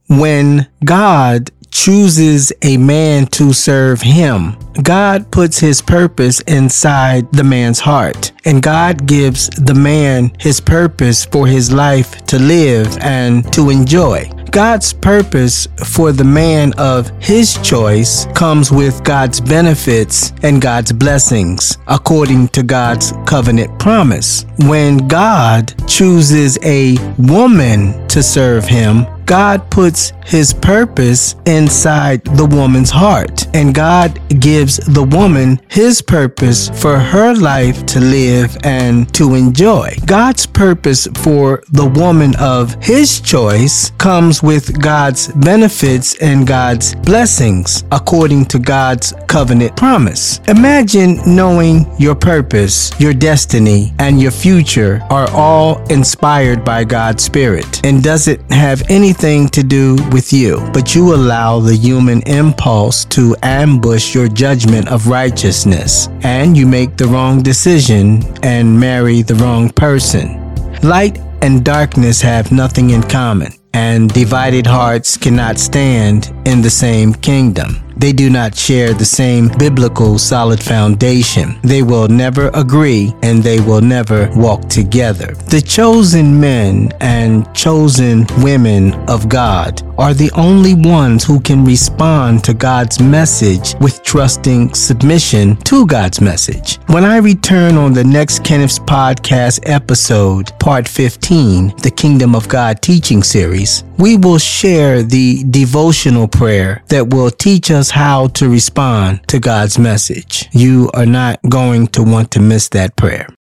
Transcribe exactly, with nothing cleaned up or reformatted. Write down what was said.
When God chooses a man to serve him, God puts his purpose inside the man's heart, and God gives the man his purpose for his life to live and to enjoy. God's purpose for the man of his choice comes with God's benefits and God's blessings, according to God's covenant promise. When God chooses a woman to serve him, God puts his purpose inside the woman's heart, and God gives the woman his purpose for her life to live and to enjoy. God's purpose for the woman of his choice comes with God's benefits and God's blessings, according to God's covenant promise. Imagine knowing your purpose, your destiny, and your future are all inspired by God's Spirit and doesn't have anything to do with you, but you allow the human impulse to ambush your judgment of righteousness, and you make the wrong decision and marry the wrong person. Light and darkness have nothing in common, and divided hearts cannot stand in the same kingdom. They do not share the same biblical solid foundation. They will never agree, and they will never walk together. The chosen men and chosen women of God are the only ones who can respond to God's message with trusting submission to God's message. When I return on the next Kenneth's Podcast episode, part fifteen, the Kingdom of God teaching series, we will share the devotional prayer that will teach us how to respond to God's message. You are not going to want to miss that prayer.